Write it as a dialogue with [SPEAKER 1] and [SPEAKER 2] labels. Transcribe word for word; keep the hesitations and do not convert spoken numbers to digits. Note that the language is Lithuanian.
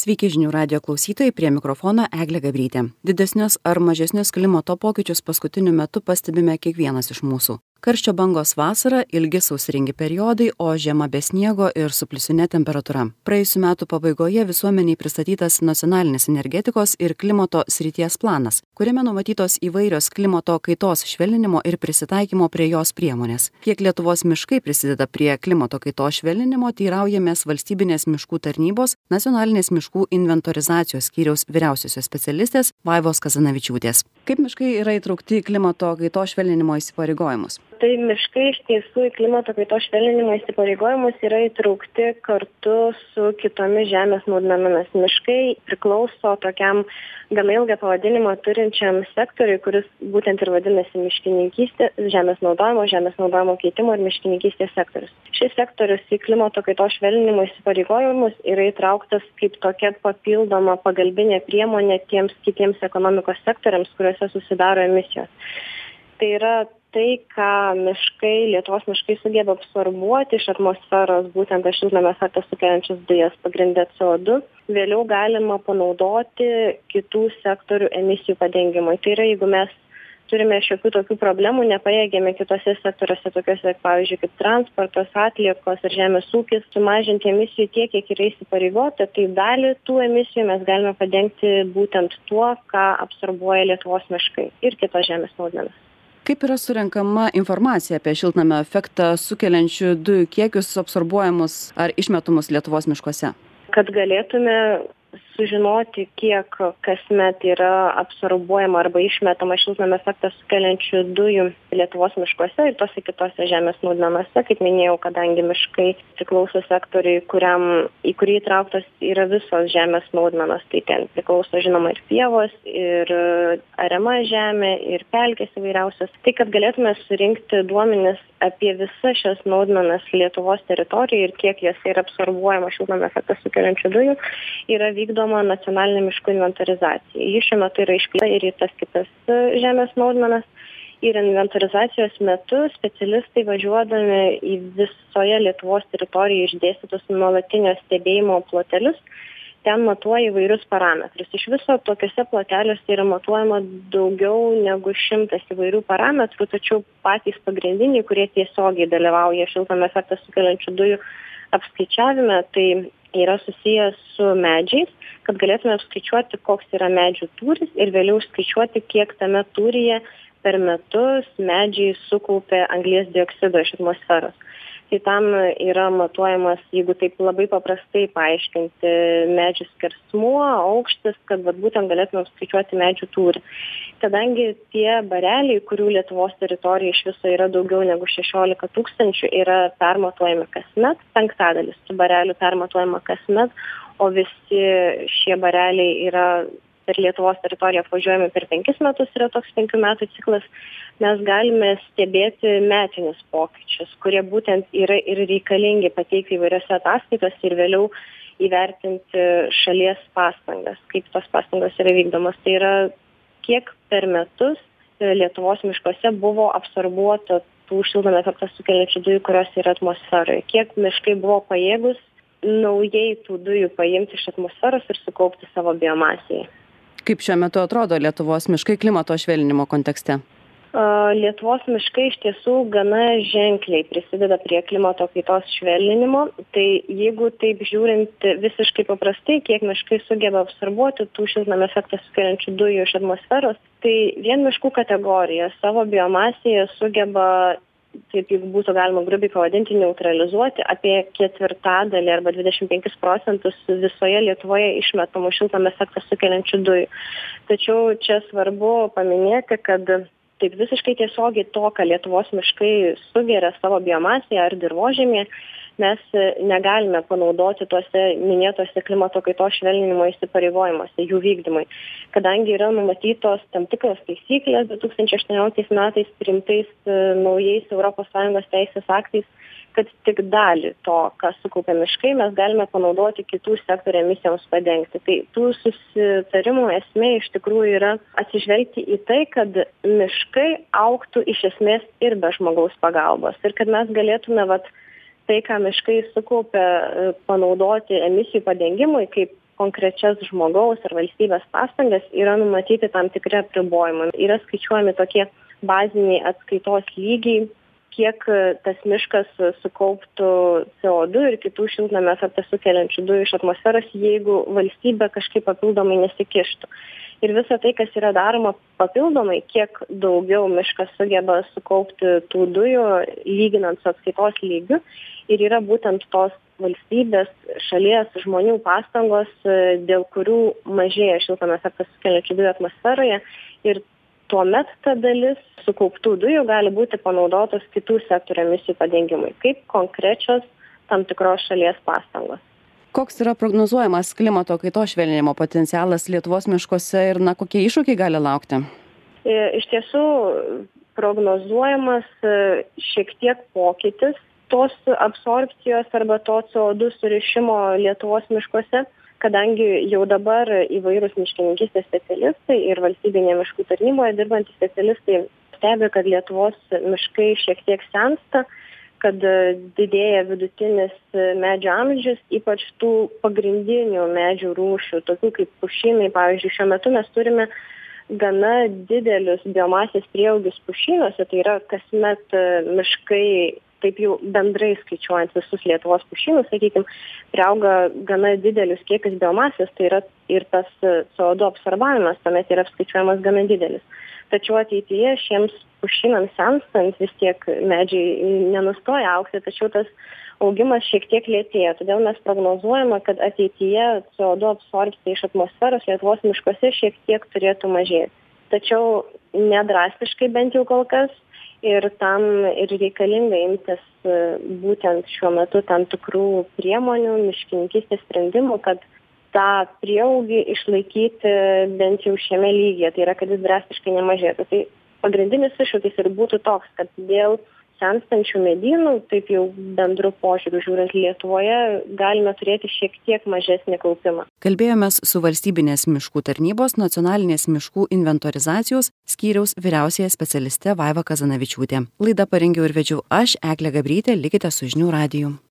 [SPEAKER 1] Sveiki žinių radijo klausytojai, prie mikrofono Eglė Gabrytė. Didesnius ar mažesnius klimato pokyčius paskutiniu metu pastebime kiekvienas iš mūsų. Karščio bangos vasara, ilgi sausringi periodai, o žiema be sniego ir su pliusine temperatūra. Praėjusių metų pabaigoje visuomeniai pristatytas nacionalinis energetikos ir klimato srities planas, kuriame numatytos įvairios klimato kaitos švelninimo ir prisitaikymo prie jos priemonės. Kiek Lietuvos miškai prisideda prie klimato kaitos švelninimo, teiraujamės Valstybinės miškų tarnybos nacionalinės miškų inventorizacijos skyriaus vyriausiosios specialistės Vaivos Kazanavičiūtės. Kaip miškai yra įtraukti į klimato kaitos švelninimo įsipareigojimus?
[SPEAKER 2] Tai miškai iš tiesų į klimato kaitos švelninimo įsipareigojimus yra įtraukti kartu su kitomis žemės naudmenomis. Miškai priklauso tokiam gana ilgą pavadinimą turinčiam sektoriui, kuris būtent ir vadinasi miškininkystė, žemės naudojimo, žemės naudojimo keitimo ir miškininkystės sektorius. Šis sektorius į klimato kaitos švelninimo įsipareigojimus yra įtrauktas kaip tokia papildoma pagalbinė priemonė tiems kitiems ekonomikos sektoriams, kuriuose susidaro emisijos. Tai yra tai, ką miškai, Lietuvos miškai sugeba absorbuoti iš atmosferos, būtent tas šiltnamio efektą sukeliančias dujas, pagrinde C O du, vėliau galima panaudoti kitų sektorių emisijų padengimui. Tai yra, jeigu mes turime šiokių tokių problemų, nepajėgėme kitose sektoriuose, tokiuose, pavyzdžiui, kaip transportas, atliekos ir žemės ūkis, sumažinti emisijų tiek, kiek yra įsipareigota, tai dalį tų emisijų mes galime padengti būtent tuo, ką absorbuoja Lietuvos miškai ir kitos žemės naudmenos.
[SPEAKER 1] Kaip yra surenkama informacija apie šiltnamio efektą sukeliančių dujų kiekius absorbuojamus ar išmetamus Lietuvos miškuose?
[SPEAKER 2] Kad galėtume sužinoti, kiek kasmet yra absorbuojama arba išmetama šiltnamio efektą sukeliančių dujų Lietuvos miškuose ir tose kitose žemės naudmenose, kaip minėjau, kadangi miškai priklauso sektoriui, kuriam, į kurį įtrauktos yra visos žemės naudmenos, tai ten priklauso žinoma ir pievos, ir ariama žemė, ir pelkės įvairiausios. Tai, kad galėtume surinkti duomenis apie visas šias naudmenas Lietuvos teritorijoje ir kiek jose yra absorbuojama šiltnamio efektą sukeliančių dujų, yra vykdoma nacionalinė miškų inventorizacija. Ji šiuo metu yra išplėsta ir į tas kitas žemės naudmenas. Ir inventorizacijos metu specialistai važiuodami į visoje Lietuvos teritorijoje išdėstytus nuolatinio stebėjimo plotelius, ten matuoja įvairius parametrus. Iš viso tokiuose ploteliuose yra matuojama daugiau negu šimtas įvairių parametrų, tačiau patys pagrindiniai, kurie tiesiogiai dalyvauja šiltnamio efektą sukeliančių dujų apskaičiavime, tai yra susijęs su medžiais, kad galėtume apskaičiuoti, koks yra medžių tūris ir vėliau skaičiuoti, kiek tame tūryje per metus medžiai sukaupė anglies dioksido iš atmosferos. Tai tam yra matuojamas, jeigu taip labai paprastai paaiškinti, medžių skersmuo, aukštis, kad vat, būtent galėtume apskaičiuoti medžių tūrį. Kadangi tie bareliai, kurių Lietuvos teritorija iš viso yra daugiau negu šešiolika tūkstančių, yra permatuojami kasmet, penktadalis tų barelių permatuojama kasmet, o visi šie bareliai yra per Lietuvos teritoriją apvažiuojami per penkis metus, yra toks penkių metų ciklas, mes galime stebėti metinius pokyčius, kurie būtent yra ir reikalingi pateikti įvairiose ataskaitose ir vėliau įvertinti šalies pastangas, kaip tos pastangos yra vykdomos. Tai yra, kiek per metus Lietuvos miškuose buvo absorbuota tų šiltnamio efektą sukeliančių dujų, kurios yra atmosferoje, kiek miškai buvo pajėgus naujai tų dujų paimti iš atmosferos ir sukaupti savo biomasėje.
[SPEAKER 1] Kaip šiuo metu atrodo Lietuvos miškai klimato švelninimo kontekste?
[SPEAKER 2] Lietuvos miškai iš tiesų gana ženkliai prisideda prie klimato kaitos švelninimo. Tai jeigu taip žiūrint visiškai paprastai, kiek miškai sugeba absorbuoti tų šiltnamio efektą sukeliančių dujų iš atmosferos, tai vien miškų kategorija savo biomasėje sugeba, taip jeigu būtų galima grubiai pavadinti, neutralizuoti apie ketvirtadalį arba dvidešimt penkis procentus visoje Lietuvoje išmetamų šiltnamio efektą sukeliančių dujų. Tačiau čia svarbu paminėti, kad taip visiškai tiesiogiai to, ką Lietuvos miškai sugeria savo biomasėje ar dirvožemėje, mes negalime panaudoti tuose minėtose klimato kaitos švelninimo įsipareigojimuose, jų vykdymui, kadangi yra numatytos tam tikros taisyklės du tūkstančiai aštuonioliktais metais priimtais naujais Europos Sąjungos teisės aktais, kad tik dalį to, ką sukaupė miškai, mes galime panaudoti kitų sektorių emisijoms padengti. Tai tų susitarimų esmė iš tikrųjų yra atsižvelgti į tai, kad miškai augtų iš esmės ir be žmogaus pagalbos. Ir kad mes galėtume vat, tai, ką miškai sukaupė, panaudoti emisijų padengimui, kaip konkrečias žmogaus ar valstybės pastangas yra numatyti tam tikri apribojimai. Yra skaičiuojami tokie baziniai atskaitos lygiai, kiek tas miškas sukauptų C O du ir kitų šiltnamio efektą sukeliančių dujų iš atmosferos, jeigu valstybė kažkaip papildomai nesikištų. Ir visa tai, kas yra daroma papildomai, kiek daugiau miškas sugeba sukaupti tų dujų, lyginant su atskaitos lygiu, ir yra būtent tos valstybės, šalies, žmonių pastangos, dėl kurių mažėja šiltnamio efektą sukeliančių dujų atmosferoje. Ir tuomet ta dalis sukauptų dujų gali būti panaudotos kitų sektorių emisijų padengimui, kaip konkrečios tam tikros šalies pastangos.
[SPEAKER 1] Koks yra prognozuojamas klimato kaitos švelninimo potencialas Lietuvos miškuose ir na, kokie iššūkiai gali laukti?
[SPEAKER 2] Iš tiesų prognozuojamas šiek tiek pokytis tos absorbcijos arba to C O du surišimo Lietuvos miškuose, kadangi jau dabar įvairūs miškininkystės specialistai ir valstybinėje miškų tarnyboje dirbantys specialistai stebi, kad Lietuvos miškai šiek tiek sensta, kad didėja vidutinis medžio amžius, ypač tų pagrindinių medžių rūšių, tokių kaip pušynai. Pavyzdžiui, šiuo metu mes turime gana didelius biomasės prieaugius pušynuose, tai yra kasmet miškai, taip jau bendrai skaičiuojant visus Lietuvos pušynus, sakykime, priauga gana didelius kiekius biomasės, tai yra ir tas C O du absorbavimas tuomet yra apskaičiuojamas gana didelis. Tačiau ateityje šiems pušynams senstant vis tiek medžiai nenustoja augti, tačiau tas augimas šiek tiek lėtėja. Todėl mes prognozuojame, kad ateityje C O du absorbcija iš atmosferos Lietuvos miškuose šiek tiek turėtų mažėti. Tačiau nedrastiškai bent jau kol kas. Ir tam ir reikalinga imtis būtent šiuo metu tam tikrų priemonių, miškininkystės sprendimų, kad tą prieaugį išlaikyti bent jau šiame lygyje, tai yra, kad jis drastiškai nemažėtų. Tai pagrindinis iššūkis ir būtų toks, kad dėl senstančių medynų, taip jau bendru požiūriu žiūrint Lietuvoje, galime turėti šiek tiek mažesnį kaupimą.
[SPEAKER 1] Kalbėjomės su valstybinės miškų tarnybos nacionalinės miškų inventorizacijos skyriaus vyriausiąja specialiste Vaiva Kazanavičiūtė. Laidą parengiau ir vedžiau aš, Eglė Gabrytė, likite su Žinių radiju.